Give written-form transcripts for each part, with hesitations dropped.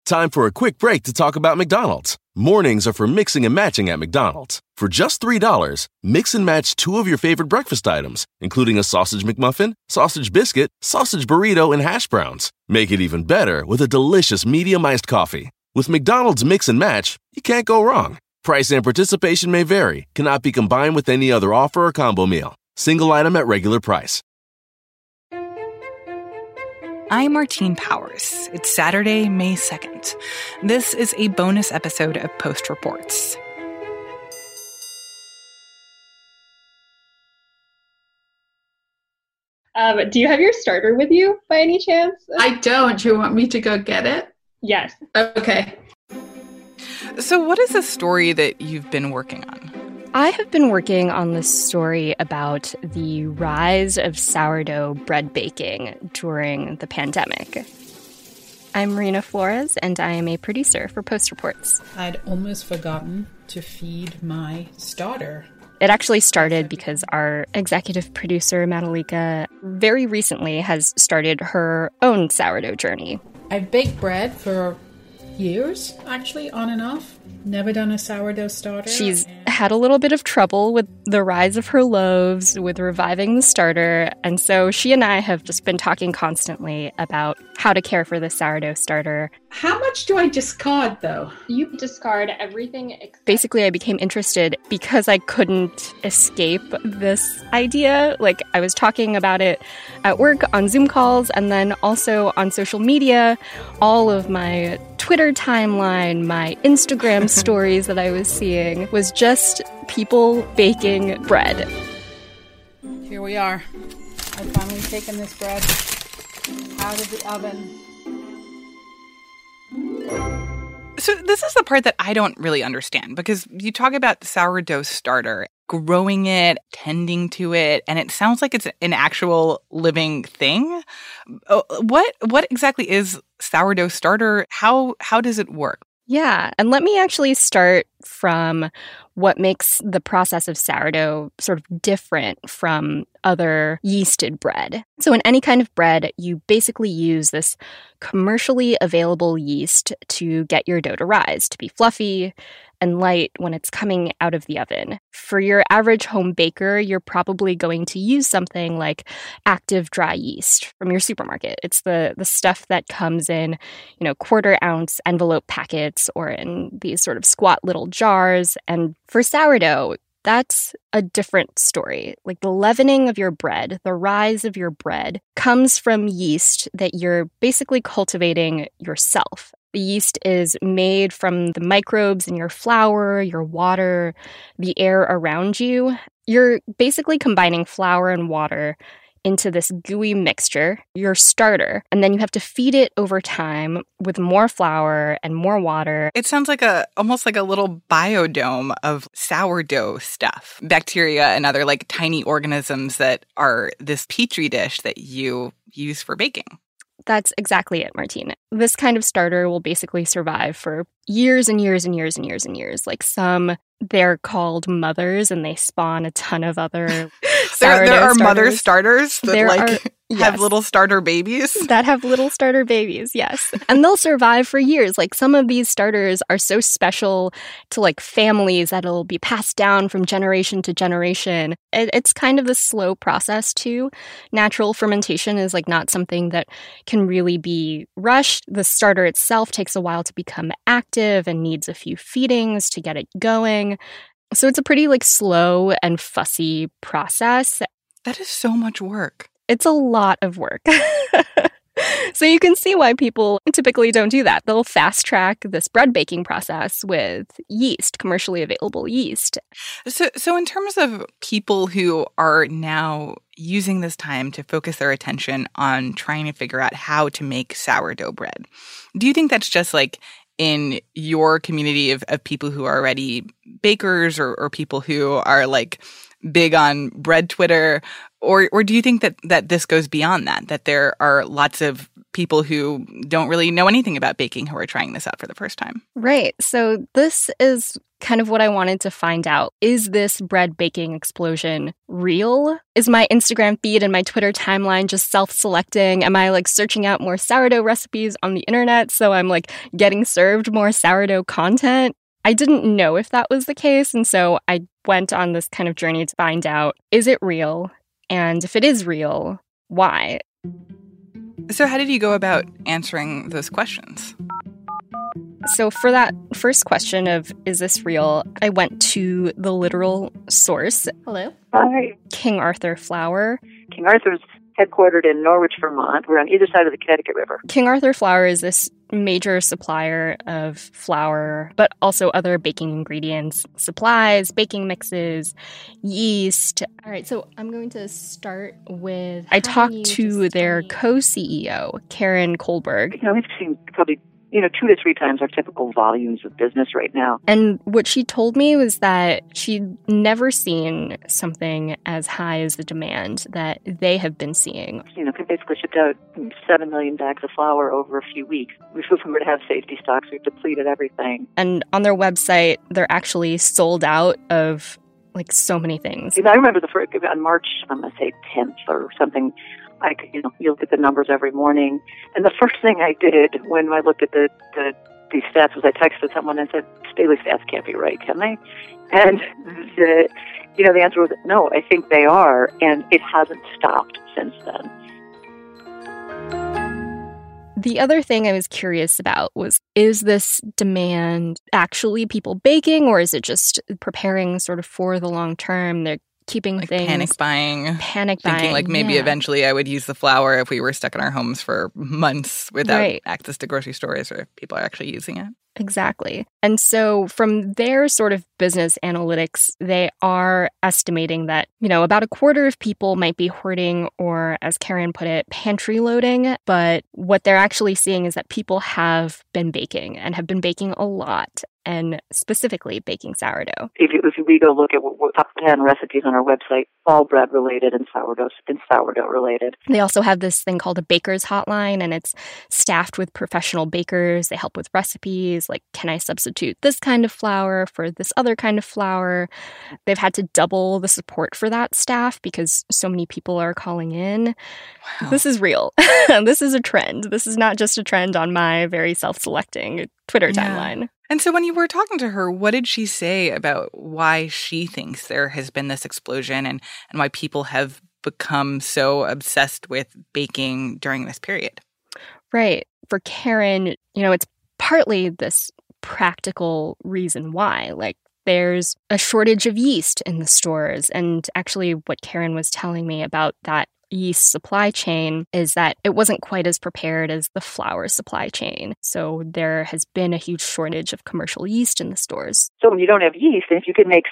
Time for a quick break to talk about McDonald's. Mornings are for mixing and matching at McDonald's. For just $3, mix and match 2 of your favorite breakfast items, including a sausage McMuffin, sausage biscuit, sausage burrito, and hash browns. Make it even better with a delicious medium iced coffee. With McDonald's Mix and Match, you can't go wrong. Price and participation may vary, cannot be combined with any other offer or combo meal. Single item at regular price. I'm Martine Powers. It's Saturday, May 2nd. This is a bonus episode of Post Reports. Do you have your starter with you by any chance? I don't. Do you want me to go get it? Yes. Okay. So what is the story that you've been working on? I have been working on this story about the rise of sourdough bread baking during the pandemic. I'm Marina Flores, and I am a producer for Post Reports. I'd almost forgotten to feed my starter. It actually started because our executive producer, Madalika, very recently has started her own sourdough journey. I've baked bread for years, actually, on and off. Never done a sourdough starter. She's had a little bit of trouble with the rise of her loaves, with reviving the starter, and so she and I have just been talking constantly about how to care for the sourdough starter. How much do I discard, though? You discard everything Basically, I became interested because I couldn't escape this idea. Like, I was talking about it at work on Zoom calls and then also on social media. All of my Twitter timeline, my Instagram stories that I was seeing was just people baking bread. Here we are. I've finally taken this bread out of the oven. So this is the part that I don't really understand, because you talk about sourdough starter, growing it, tending to it, and it sounds like it's an actual living thing. What exactly is sourdough starter? How does it work? Yeah, and let me actually start from what makes the process of sourdough sort of different from other yeasted bread. So in any kind of bread, you basically use this commercially available yeast to get your dough to rise, to be fluffy and light when it's coming out of the oven. For your average home baker, you're probably going to use something like active dry yeast from your supermarket. It's the stuff that comes in, quarter-ounce envelope packets or in these sort of squat little jars. And for sourdough, that's a different story. Like, the leavening of your bread, the rise of your bread, comes from yeast that you're basically cultivating yourself. The yeast is made from the microbes in your flour, your water, the air around you. You're basically combining flour and water into this gooey mixture, your starter, and then you have to feed it over time with more flour and more water. It sounds like almost like a little biodome of sourdough stuff, bacteria and other like tiny organisms that are this petri dish that you use for baking. That's exactly it, Martine. This kind of starter will basically survive for years and years and years and years and years. Like, some, they're called mothers and they spawn a ton of other there are starters. mother starters that have yes, little starter babies. That have little starter babies, yes. And they'll survive for years. Like, some of these starters are so special to like families that it'll be passed down from generation to generation. It's kind of a slow process too. Natural fermentation is like not something that can really be rushed. The starter itself takes a while to become active and needs a few feedings to get it going. So it's a pretty like slow and fussy process. That is so much work. It's a lot of work. So you can see why people typically don't do that. They'll fast track this bread baking process with yeast, commercially available yeast. So in terms of people who are now using this time to focus their attention on trying to figure out how to make sourdough bread, do you think that's just like in your community of people who are already bakers or people who are like big on bread Twitter? Or do you think that this goes beyond that there are lots of people who don't really know anything about baking who are trying this out for the first time? Right. So this is kind of what I wanted to find out. Is this bread baking explosion real? Is my Instagram feed and my Twitter timeline just self-selecting? Am I like searching out more sourdough recipes on the internet so I'm like getting served more sourdough content? I didn't know if that was the case, and so I went on this kind of journey to find out, is it real? And if it is real, why? So how did you go about answering those questions? So for that first question of, is this real, I went to the literal source. Hello. Hi. King Arthur Flour. King Arthur's headquartered in Norwich, Vermont. We're on either side of the Connecticut River. King Arthur Flour is this major supplier of flour, but also other baking ingredients, supplies, baking mixes, yeast. All right, so I'm going to start with... I talked to their co-CEO, Karen Kohlberg. We've seen probably 2 to 3 times our typical volumes of business right now. And what she told me was that she'd never seen something as high as the demand that they have been seeing. We basically shipped out 7 million bags of flour over a few weeks. If we were to have safety stocks, we've depleted everything. And on their website, they're actually sold out of like so many things. I remember on March, I'm going to say 10th or something, you look at the numbers every morning. And the first thing I did when I looked at these stats was I texted someone and said, daily stats can't be right, can they? And the answer was, no, I think they are. And it hasn't stopped since then. The other thing I was curious about was, is this demand actually people baking, or is it just preparing sort of for the long term? They're keeping like things... Panic buying. Thinking like maybe eventually I would use the flour if we were stuck in our homes for months without access to grocery stores or people are actually using it. Exactly. And so from their sort of business analytics, they are estimating that, about a quarter of people might be hoarding or, as Karen put it, pantry loading. But what they're actually seeing is that people have been baking and have been baking a lot, and specifically baking sourdough. If we go look at what top 10 recipes on our website, all bread related and sourdough related. They also have this thing called a baker's hotline, and it's staffed with professional bakers. They help with recipes, like, can I substitute this kind of flour for this other kind of flour? They've had to double the support for that staff because so many people are calling in. Wow. This is real. This is a trend. This is not just a trend on my very self-selecting Twitter timeline. And so when you were talking to her, what did she say about why she thinks there has been this explosion and why people have become so obsessed with baking during this period? Right. For Karen, it's partly this practical reason why. Like, there's a shortage of yeast in the stores. And actually what Karen was telling me about that yeast supply chain is that it wasn't quite as prepared as the flour supply chain. So there has been a huge shortage of commercial yeast in the stores. So when you don't have yeast, and if you can make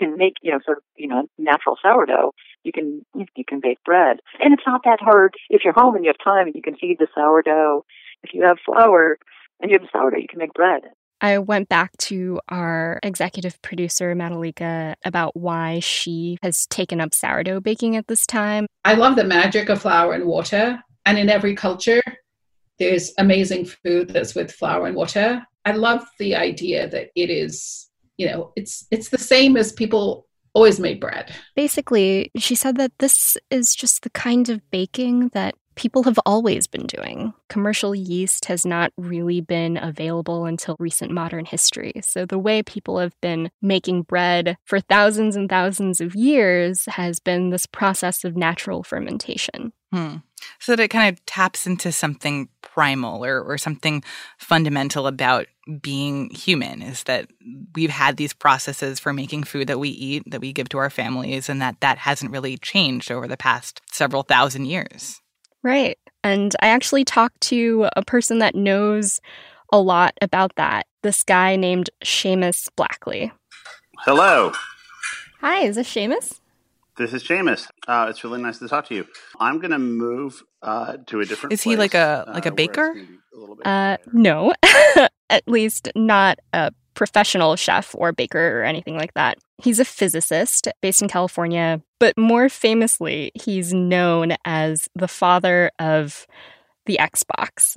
natural sourdough, you can bake bread. And it's not that hard. If you're home and you have time and you can feed the sourdough, if you have flour and you have sourdough, you can make bread. I went back to our executive producer, Madalika, about why she has taken up sourdough baking at this time. I love the magic of flour and water. And in every culture, there's amazing food that's with flour and water. I love the idea that it is, it's the same as people always made bread. Basically, she said that this is just the kind of baking that people have always been doing. Commercial yeast has not really been available until recent modern history. So the way people have been making bread for thousands and thousands of years has been this process of natural fermentation. So that it kind of taps into something primal or something fundamental about being human, is that we've had these processes for making food that we eat, that we give to our families, and that hasn't really changed over the past several thousand years. Right. And I actually talked to a person that knows a lot about that, this guy named Seamus Blackley. Hello. Hi, is this Seamus? This is Seamus. It's really nice to talk to you. I'm going to move to a different Is place. He like a baker? No, at least not a professional chef or baker or anything like that. He's a physicist based in California, but more famously, he's known as the father of the Xbox.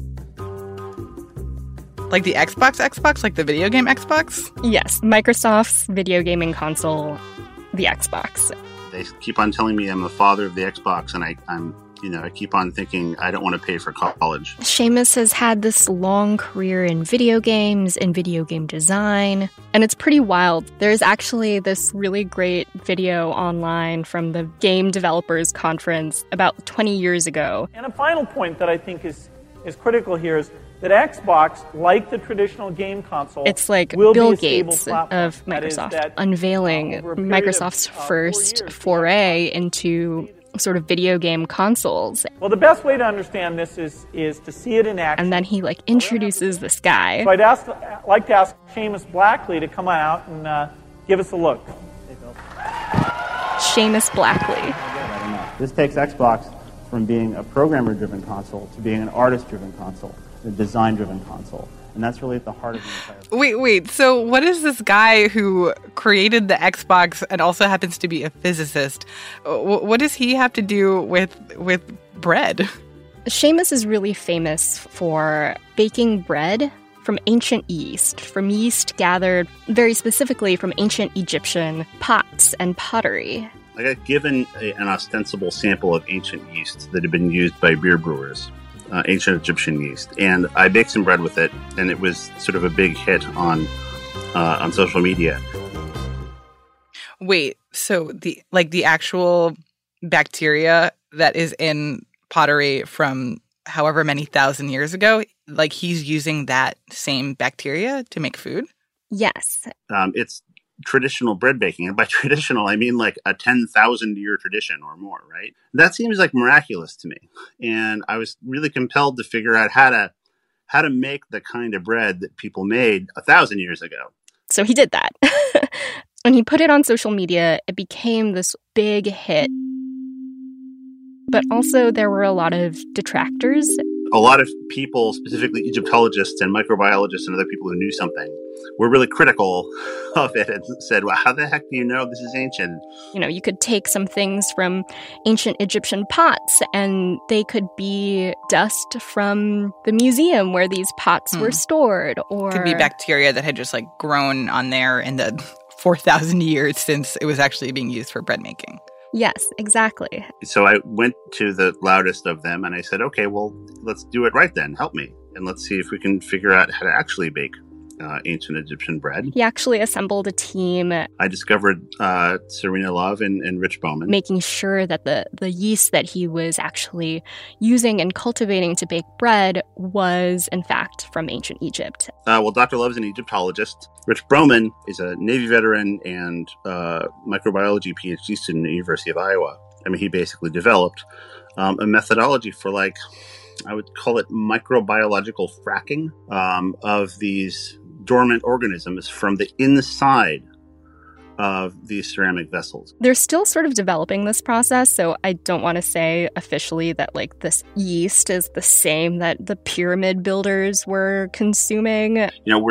Like the Xbox, like the video game Xbox? Yes, Microsoft's video gaming console, the Xbox. They keep on telling me I'm the father of the Xbox, and I keep on thinking I don't want to pay for college. Seamus has had this long career in video games and video game design, and it's pretty wild. There's actually this really great video online from the Game Developers Conference about 20 years ago. And a final point that I think is critical here is that Xbox, like the traditional game console, it's like Bill Gates of Microsoft unveiling Microsoft's first foray into sort of video game consoles. Well, the best way to understand this is to see it in action. And then he introduces this guy. So I'd like to ask Seamus Blackley to come out and give us a look. Seamus Blackley. This takes Xbox from being a programmer-driven console to being an artist-driven console, a design-driven console. And that's really at the heart of the entire... Wait. So what is this guy who created the Xbox and also happens to be a physicist? What does he have to do with bread? Seamus is really famous for baking bread from ancient yeast, from yeast gathered very specifically from ancient Egyptian pots and pottery. I got given an ostensible sample of ancient yeast that had been used by beer brewers. Ancient Egyptian yeast, and I baked some bread with it, and it was sort of a big hit on social media. Wait, so the actual bacteria that is in pottery from however many thousand years ago, like he's using that same bacteria to make food? Yes. It's traditional bread baking, and by traditional I mean like a 10,000 year tradition or more, right? That seems like miraculous to me, and I was really compelled to figure out how to make the kind of bread that people made 1,000 years ago. So he did that. When he put it on social media, it became this big hit. But also there were a lot of detractors. A lot of people, specifically Egyptologists and microbiologists and other people who knew something, were really critical of it and said, well, how the heck do you know this is ancient? You could take some things from ancient Egyptian pots and they could be dust from the museum where these pots were stored. Or could be bacteria that had just grown on there in the 4,000 years since it was actually being used for bread making. Yes, exactly. So I went to the loudest of them and I said, okay, well, let's do it right then. Help me. And let's see if we can figure out how to actually bake ancient Egyptian bread. He actually assembled a team. I discovered Serena Love and Rich Bowman. Making sure that the yeast that he was actually using and cultivating to bake bread was, in fact, from ancient Egypt. Well, Dr. Love's an Egyptologist. Rich Bowman is a Navy veteran and microbiology PhD student at the University of Iowa. I mean, he basically developed a methodology for I would call it microbiological fracking of these dormant organisms from the inside of these ceramic vessels. They're still sort of developing this process, so I don't want to say officially that this yeast is the same that the pyramid builders were consuming.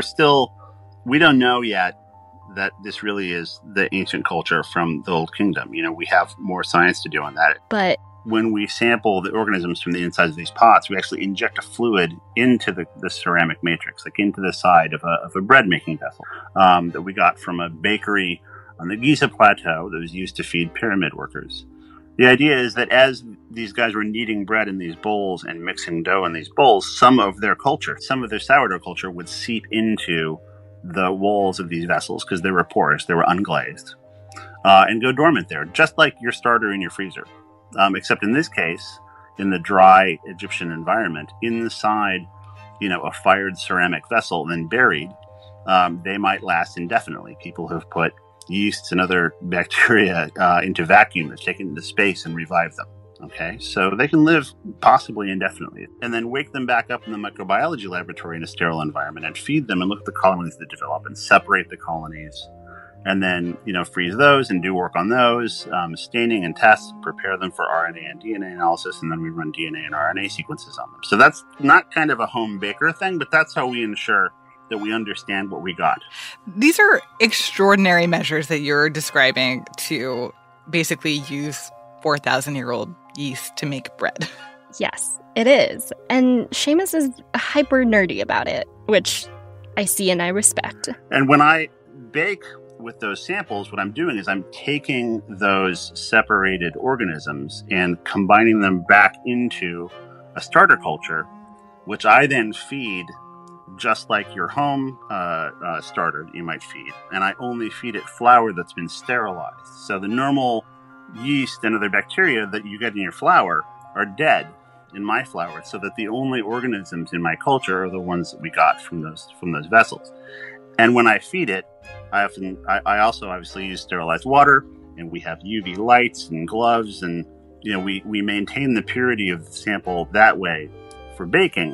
We don't know yet that this really is the ancient culture from the Old Kingdom. We have more science to do on that. But when we sample the organisms from the insides of these pots, we actually inject a fluid into the ceramic matrix, into the side of a bread-making vessel that we got from a bakery on the Giza Plateau that was used to feed pyramid workers. The idea is that as these guys were kneading bread in these bowls and mixing dough in these bowls, some of their sourdough culture would seep into the walls of these vessels because they were porous, they were unglazed, and go dormant there, just like your starter in your freezer. Except in this case, in the dry Egyptian environment, inside, a fired ceramic vessel, then buried, they might last indefinitely. People have put yeasts and other bacteria into vacuum that's taken into space and revived them. Okay, so they can live possibly indefinitely, and then wake them back up in the microbiology laboratory in a sterile environment and feed them and look at the colonies that develop and separate the colonies. And then, freeze those and do work on those, staining and tests, prepare them for RNA and DNA analysis, and then we run DNA and RNA sequences on them. So that's not kind of a home baker thing, but that's how we ensure that we understand what we got. These are extraordinary measures that you're describing to basically use 4,000-year-old yeast to make bread. Yes, it is. And Seamus is hyper nerdy about it, which I see and I respect. And when I bake with those samples, what I'm doing is I'm taking those separated organisms and combining them back into a starter culture, which I then feed just like your home starter you might feed. And I only feed it flour that's been sterilized. So the normal yeast and other bacteria that you get in your flour are dead in my flour, so that the only organisms in my culture are the ones that we got from those vessels. And when I feed it, I also obviously use sterilized water, and we have UV lights and gloves, and we maintain the purity of the sample that way for baking.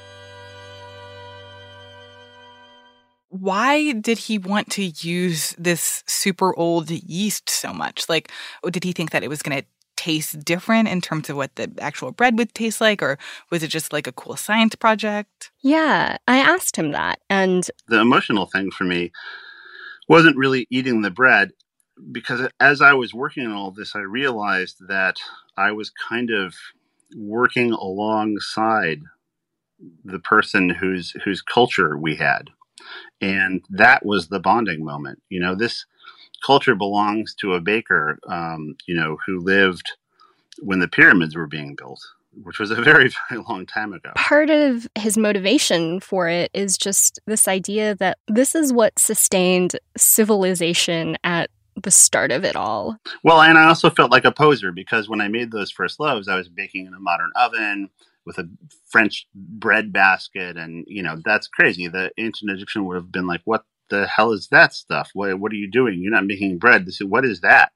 Why did he want to use this super old yeast so much? Like, did he think that it was going to taste different in terms of what the actual bread would taste like, or was it just like a cool science project? Yeah, I asked him that. And the emotional thing for me wasn't really eating the bread, because as I was working on all this, I realized that I was kind of working alongside the person whose culture we had. And that was the bonding moment. This culture belongs to a baker, who lived when the pyramids were being built, which was a very, very long time ago. Part of his motivation for it is just this idea that this is what sustained civilization at the start of it all. Well, and I also felt like a poser, because when I made those first loaves, I was baking in a modern oven with a French bread basket. And, that's crazy. The ancient Egyptian would have been like, what the hell is that stuff? What are you doing? You're not making bread. What is that?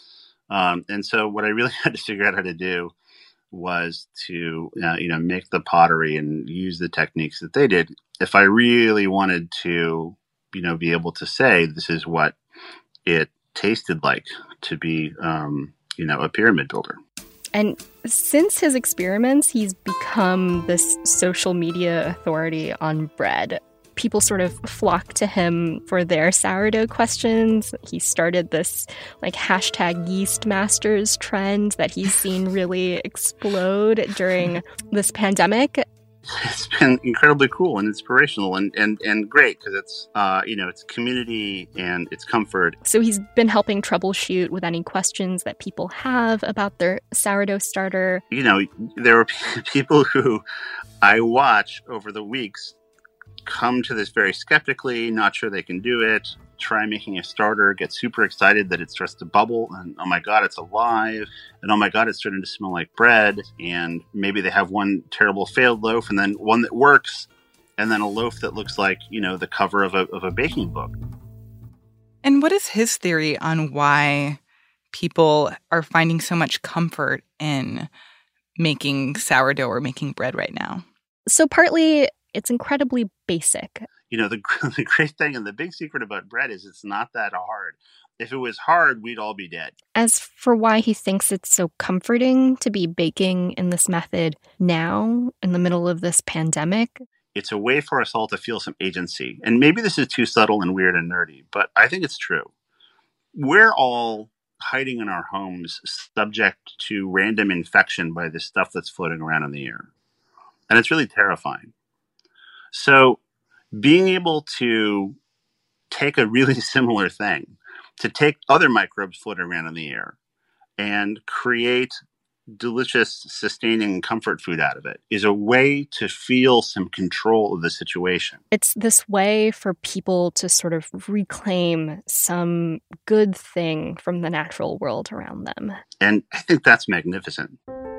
And so what I really had to figure out how to do was to, make the pottery and use the techniques that they did, if I really wanted to, be able to say this is what it tasted like to be, a pyramid builder. And since his experiments, he's become this social media authority on bread. People sort of flock to him for their sourdough questions. He started this hashtag yeast masters trend that he's seen really explode during this pandemic. It's been incredibly cool and inspirational and great, because it's, it's community and it's comfort. So he's been helping troubleshoot with any questions that people have about their sourdough starter. There were people who I watch over the weeks come to this very skeptically, not sure they can do it, try making a starter, get super excited that it starts to bubble, and oh my God, it's alive, and oh my God, it's starting to smell like bread, and maybe they have one terrible failed loaf, and then one that works, and then a loaf that looks like, the cover of a baking book. And what is his theory on why people are finding so much comfort in making sourdough or making bread right now? So partly, it's incredibly basic. The great thing and the big secret about bread is it's not that hard. If it was hard, we'd all be dead. As for why he thinks it's so comforting to be baking in this method now, in the middle of this pandemic, it's a way for us all to feel some agency. And maybe this is too subtle and weird and nerdy, but I think it's true. We're all hiding in our homes, subject to random infection by this stuff that's floating around in the air. And it's really terrifying. So being able to take a really similar thing, to take other microbes floating around in the air and create delicious, sustaining comfort food out of it, is a way to feel some control of the situation. It's this way for people to sort of reclaim some good thing from the natural world around them. And I think that's magnificent.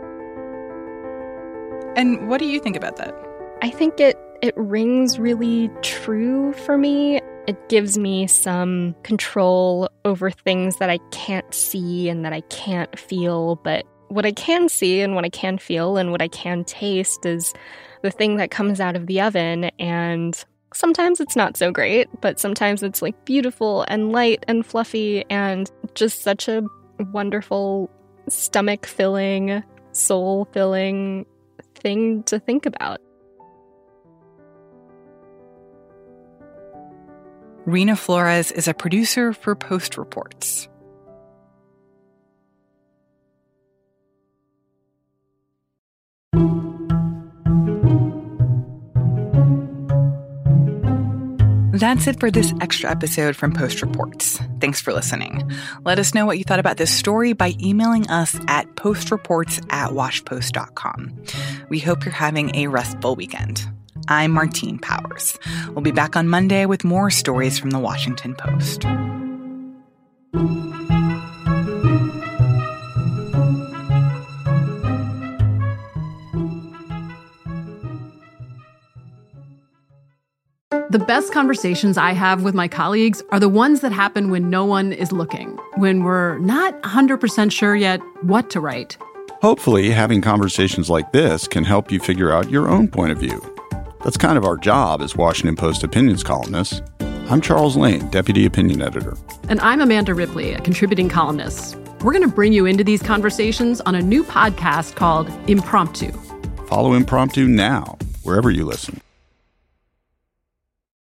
And what do you think about that? I think it rings really true for me. It gives me some control over things that I can't see and that I can't feel. But what I can see and what I can feel and what I can taste is the thing that comes out of the oven. And sometimes it's not so great, but sometimes it's beautiful and light and fluffy and just such a wonderful, stomach-filling, soul-filling thing to think about. Rena Flores is a producer for Post Reports. That's it for this extra episode from Post Reports. Thanks for listening. Let us know what you thought about this story by emailing us at postreports@washpost.com. We hope you're having a restful weekend. I'm Martine Powers. We'll be back on Monday with more stories from the Washington Post. The best conversations I have with my colleagues are the ones that happen when no one is looking, when we're not 100% sure yet what to write. Hopefully, having conversations like this can help you figure out your own point of view. That's kind of our job as Washington Post opinions columnists. I'm Charles Lane, Deputy Opinion Editor. And I'm Amanda Ripley, a contributing columnist. We're going to bring you into these conversations on a new podcast called Impromptu. Follow Impromptu now, wherever you listen.